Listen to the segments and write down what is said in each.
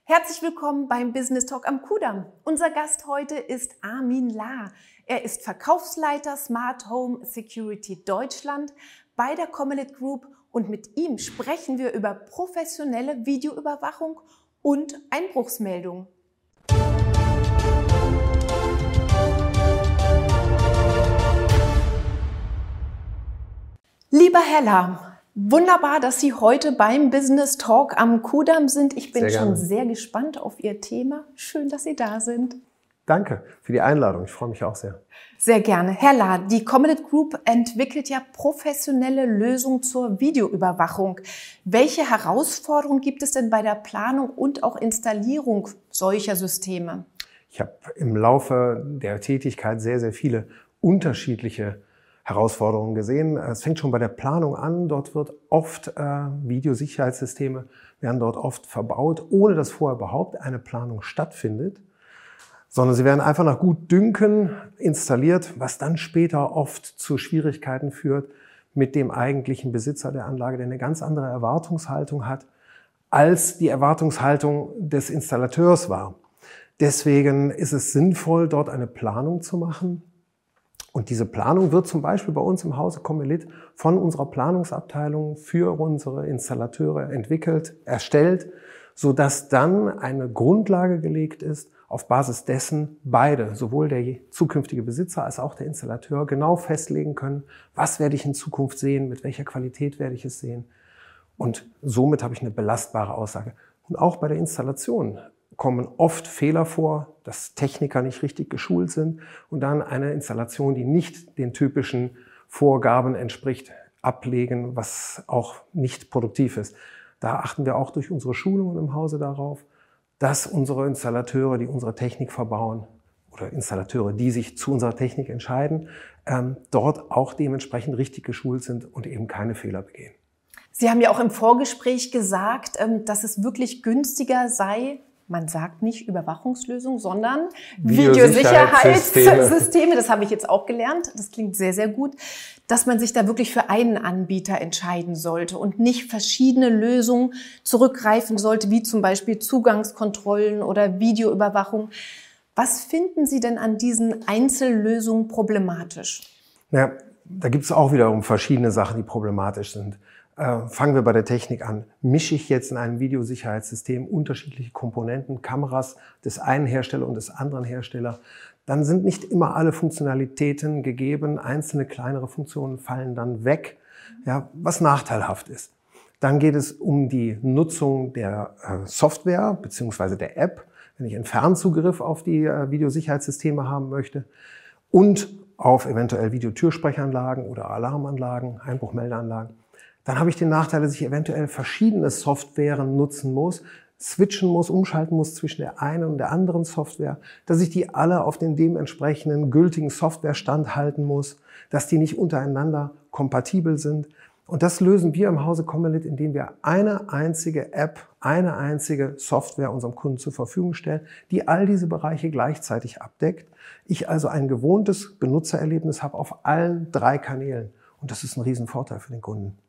Herzlich willkommen beim Business Talk am Kudamm. Unser Gast heute ist Armin Lahr. Er ist Verkaufsleiter Smart Home Security Deutschland bei der Commit Group und mit ihm sprechen wir über professionelle Videoüberwachung und Einbruchsmeldungen. Lieber Herr Lahr, wunderbar, dass Sie heute beim Business Talk am Kudamm sind. Ich bin schon sehr gespannt auf Ihr Thema. Schön, dass Sie da sind. Danke für die Einladung. Ich freue mich auch sehr. Sehr gerne. Herr Lahr, die Commit Group entwickelt ja professionelle Lösungen zur Videoüberwachung. Welche Herausforderungen gibt es denn bei der Planung und auch Installierung solcher Systeme? Ich habe im Laufe der Tätigkeit sehr, sehr viele unterschiedliche Herausforderungen gesehen. Es fängt schon bei der Planung an. Dort wird oft Videosicherheitssysteme werden dort oft verbaut, ohne dass vorher überhaupt eine Planung stattfindet, sondern sie werden einfach nach Gutdünken installiert, was dann später oft zu Schwierigkeiten führt mit dem eigentlichen Besitzer der Anlage, der eine ganz andere Erwartungshaltung hat, als die Erwartungshaltung des Installateurs war. Deswegen ist es sinnvoll, dort eine Planung zu machen. Und diese Planung wird zum Beispiel bei uns im Hause Commit von unserer Planungsabteilung für unsere Installateure entwickelt, erstellt, sodass dann eine Grundlage gelegt ist, auf Basis dessen beide, sowohl der zukünftige Besitzer als auch der Installateur, genau festlegen können, was werde ich in Zukunft sehen, mit welcher Qualität werde ich es sehen. Und somit habe ich eine belastbare Aussage. Und auch bei der Installation kommen oft Fehler vor, dass Techniker nicht richtig geschult sind und dann eine Installation, die nicht den typischen Vorgaben entspricht, ablegen, was auch nicht produktiv ist. Da achten wir auch durch unsere Schulungen im Hause darauf, dass unsere Installateure, die unsere Technik verbauen, oder Installateure, die sich zu unserer Technik entscheiden, dort auch dementsprechend richtig geschult sind und eben keine Fehler begehen. Sie haben ja auch im Vorgespräch gesagt, dass es wirklich günstiger sei, man sagt nicht Überwachungslösung, sondern Videosicherheitssysteme. Das habe ich jetzt auch gelernt. Das klingt sehr, sehr gut, dass man sich da wirklich für einen Anbieter entscheiden sollte und nicht verschiedene Lösungen zurückgreifen sollte, wie zum Beispiel Zugangskontrollen oder Videoüberwachung. Was finden Sie denn an diesen Einzellösungen problematisch? Ja, da gibt es auch wiederum verschiedene Sachen, die problematisch sind. Fangen wir bei der Technik an. Mische ich jetzt in einem Videosicherheitssystem unterschiedliche Komponenten, Kameras des einen Herstellers und des anderen Herstellers, dann sind nicht immer alle Funktionalitäten gegeben. Einzelne kleinere Funktionen fallen dann weg, ja, was nachteilhaft ist. Dann geht es um die Nutzung der Software bzw. der App, wenn ich einen Fernzugriff auf die Videosicherheitssysteme haben möchte und auf eventuell Videotürsprechanlagen oder Alarmanlagen, Einbruchmeldeanlagen. Dann habe ich den Nachteil, dass ich eventuell verschiedene Softwaren nutzen muss, switchen muss, umschalten muss zwischen der einen und der anderen Software, dass ich die alle auf den dementsprechenden gültigen Softwarestand halten muss, dass die nicht untereinander kompatibel sind. Und das lösen wir im Hause Commit, indem wir eine einzige App, eine einzige Software unserem Kunden zur Verfügung stellen, die all diese Bereiche gleichzeitig abdeckt. Ich also ein gewohntes Benutzererlebnis habe auf allen 3 Kanälen. Und das ist ein Riesenvorteil für den Kunden.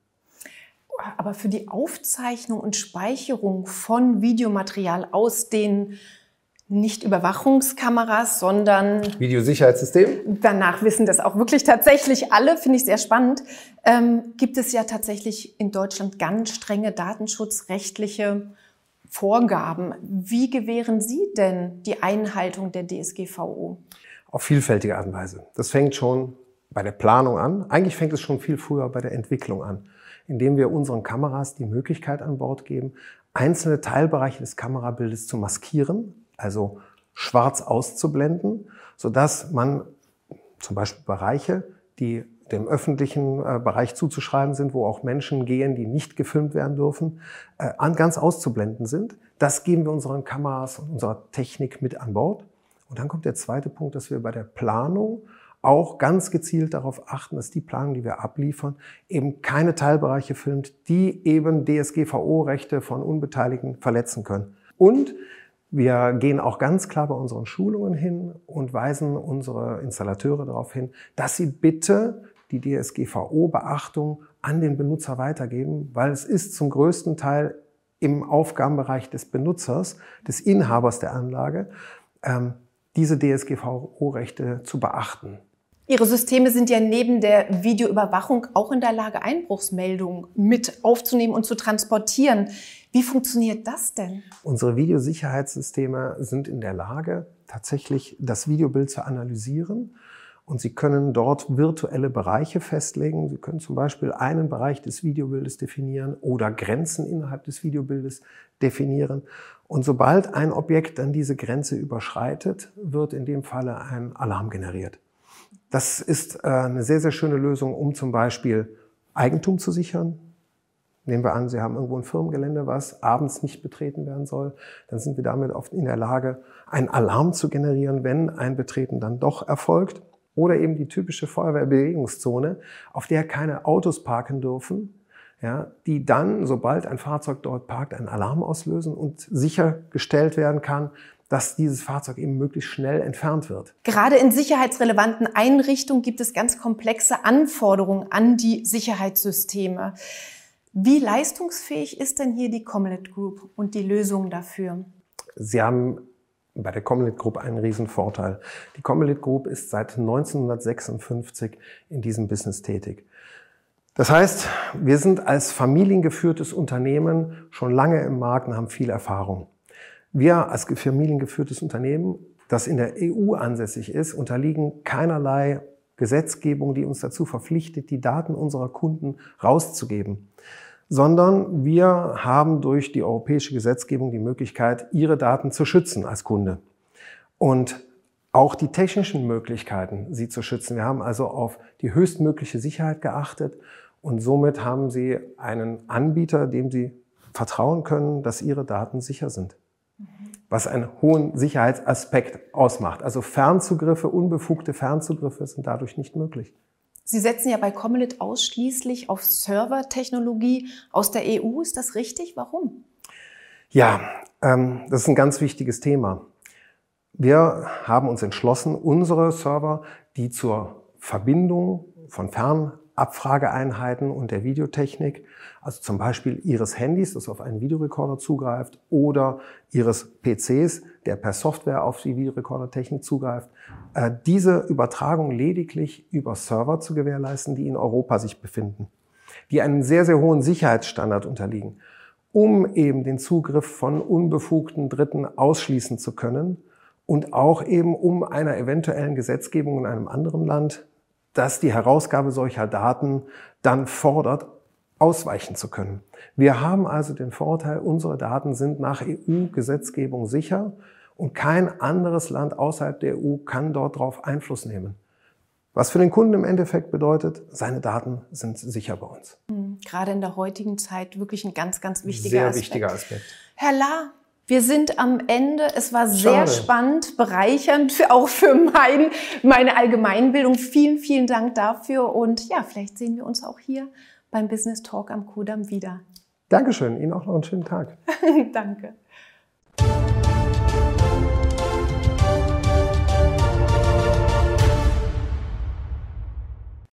Aber für die Aufzeichnung und Speicherung von Videomaterial aus den nicht Überwachungskameras, sondern Videosicherheitssystem. Danach wissen das auch wirklich tatsächlich alle, finde ich sehr spannend, gibt es ja tatsächlich in Deutschland ganz strenge datenschutzrechtliche Vorgaben. Wie gewähren Sie denn die Einhaltung der DSGVO? Auf vielfältige Art und Weise. Das fängt schon bei der Planung an. Eigentlich fängt es schon viel früher bei der Entwicklung an, indem wir unseren Kameras die Möglichkeit an Bord geben, einzelne Teilbereiche des Kamerabildes zu maskieren, also schwarz auszublenden, sodass man zum Beispiel Bereiche, die dem öffentlichen Bereich zuzuschreiben sind, wo auch Menschen gehen, die nicht gefilmt werden dürfen, ganz auszublenden sind. Das geben wir unseren Kameras und unserer Technik mit an Bord. Und dann kommt der zweite Punkt, dass wir bei der Planung auch ganz gezielt darauf achten, dass die Planung, die wir abliefern, eben keine Teilbereiche filmt, die eben DSGVO-Rechte von Unbeteiligten verletzen können. Und wir gehen auch ganz klar bei unseren Schulungen hin und weisen unsere Installateure darauf hin, dass sie bitte die DSGVO-Beachtung an den Benutzer weitergeben, weil es ist zum größten Teil im Aufgabenbereich des Benutzers, des Inhabers der Anlage, diese DSGVO-Rechte zu beachten. Ihre Systeme sind ja neben der Videoüberwachung auch in der Lage, Einbruchsmeldungen mit aufzunehmen und zu transportieren. Wie funktioniert das denn? Unsere Videosicherheitssysteme sind in der Lage, tatsächlich das Videobild zu analysieren. Und Sie können dort virtuelle Bereiche festlegen. Sie können zum Beispiel einen Bereich des Videobildes definieren oder Grenzen innerhalb des Videobildes definieren. Und sobald ein Objekt dann diese Grenze überschreitet, wird in dem Falle ein Alarm generiert. Das ist eine sehr, sehr schöne Lösung, um zum Beispiel Eigentum zu sichern. Nehmen wir an, Sie haben irgendwo ein Firmengelände, was abends nicht betreten werden soll. Dann sind wir damit oft in der Lage, einen Alarm zu generieren, wenn ein Betreten dann doch erfolgt. Oder eben die typische Feuerwehrbewegungszone, auf der keine Autos parken dürfen, ja, die dann, sobald ein Fahrzeug dort parkt, einen Alarm auslösen und sichergestellt werden kann, dass dieses Fahrzeug eben möglichst schnell entfernt wird. Gerade in sicherheitsrelevanten Einrichtungen gibt es ganz komplexe Anforderungen an die Sicherheitssysteme. Wie leistungsfähig ist denn hier die Comlet Group und die Lösung dafür? Sie haben bei der Comlet Group einen riesen Vorteil. Die Comlet Group ist seit 1956 in diesem Business tätig. Das heißt, wir sind als familiengeführtes Unternehmen schon lange im Markt und haben viel Erfahrung. Wir als familiengeführtes Unternehmen, das in der EU ansässig ist, unterliegen keinerlei Gesetzgebung, die uns dazu verpflichtet, die Daten unserer Kunden rauszugeben, sondern wir haben durch die europäische Gesetzgebung die Möglichkeit, Ihre Daten zu schützen als Kunde und auch die technischen Möglichkeiten, sie zu schützen. Wir haben also auf die höchstmögliche Sicherheit geachtet und somit haben Sie einen Anbieter, dem Sie vertrauen können, dass Ihre Daten sicher sind. Was einen hohen Sicherheitsaspekt ausmacht. Also Fernzugriffe, unbefugte Fernzugriffe sind dadurch nicht möglich. Sie setzen ja bei Comlet ausschließlich auf Servertechnologie aus der EU. Ist das richtig? Warum? Ja, das ist ein ganz wichtiges Thema. Wir haben uns entschlossen, unsere Server, die zur Verbindung von Fernabfrageeinheiten und der Videotechnik, also zum Beispiel Ihres Handys, das auf einen Videorekorder zugreift, oder Ihres PCs, der per Software auf die Videorekordertechnik zugreift, diese Übertragung lediglich über Server zu gewährleisten, die in Europa sich befinden, die einem sehr, sehr hohen Sicherheitsstandard unterliegen, um eben den Zugriff von unbefugten Dritten ausschließen zu können und auch eben um einer eventuellen Gesetzgebung in einem anderen Land, das die Herausgabe solcher Daten dann fordert, ausweichen zu können. Wir haben also den Vorteil, unsere Daten sind nach EU-Gesetzgebung sicher und kein anderes Land außerhalb der EU kann dort drauf Einfluss nehmen. Was für den Kunden im Endeffekt bedeutet, seine Daten sind sicher bei uns. Gerade in der heutigen Zeit wirklich ein ganz, ganz wichtiger Aspekt. Sehr wichtiger Aspekt. Herr Lahr, wir sind am Ende. Es war sehr spannend, bereichernd, auch für meine Allgemeinbildung. Vielen, vielen Dank dafür. Und ja, vielleicht sehen wir uns auch hier beim Business Talk am Kudamm wieder. Dankeschön. Ihnen auch noch einen schönen Tag. Danke.